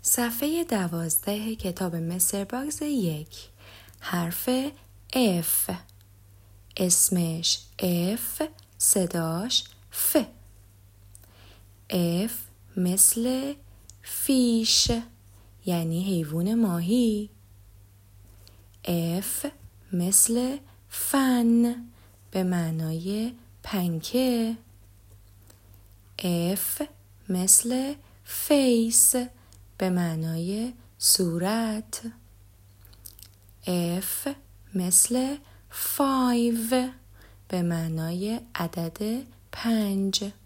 صفحه 12 کتاب مستر باگز 1. حرف F. اسمش F، صداش ف. F مثل فیش، یعنی حیوان ماهی. F مثل فن، به معنای پنکه. F مثل فیس، به معنای صورت. F مثل 5، به معنای عدد 5.